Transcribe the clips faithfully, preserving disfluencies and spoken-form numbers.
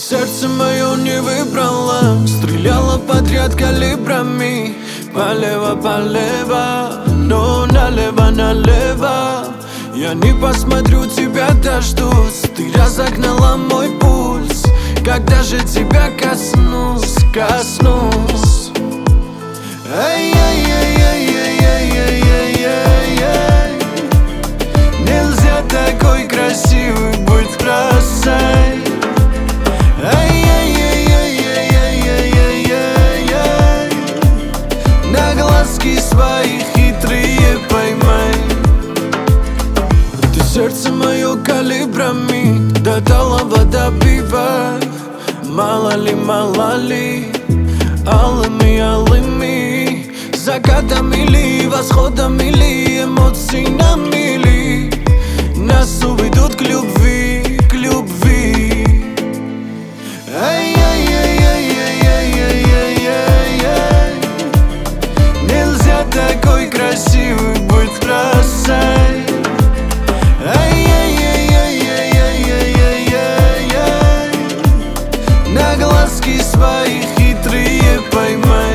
сердце мое не выбрала, стреляла подряд калибрами. Полево, полево, но налево, налево. Я не посмотрю, тебя дождусь. Ты разогнала мой пульс. Когда же тебя коснусь, коснусь. Ай-яй-яй-яй-яй-яй-яй-яй. Нельзя такой красивый быть красой. Ай-яй-яй-яй-яй-яй-яй-яй. На глазки свои хитрые поймай. Ты сердце мое калибрами, до талого добивай. Мало ли, мало ли, алыми, алыми закатами ли, восходами ли, эмоций на мили нас уведут к любви, к любви. Ай-яй-яй-яй-яй-яй-яй-яй. Нельзя такой красивый быть красой. Ай-яй-яй-яй-яй-яй-яй. На глазки свои хитрые поймай.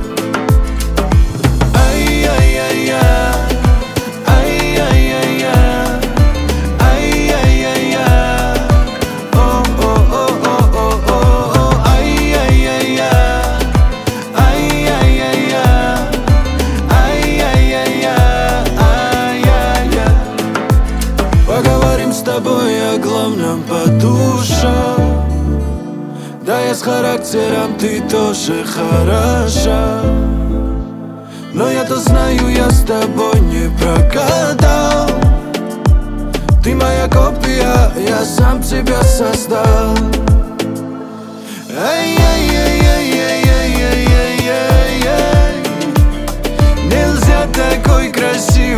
Поговорим с тобой о главном по душам. Да, я с характером, ты тоже хороша. Но я-то знаю, я с тобой не прогадал. Ты моя копия, я сам тебя создал. Ай-яй-яй-яй-яй-яй-яй-яй. Нельзя такой красивый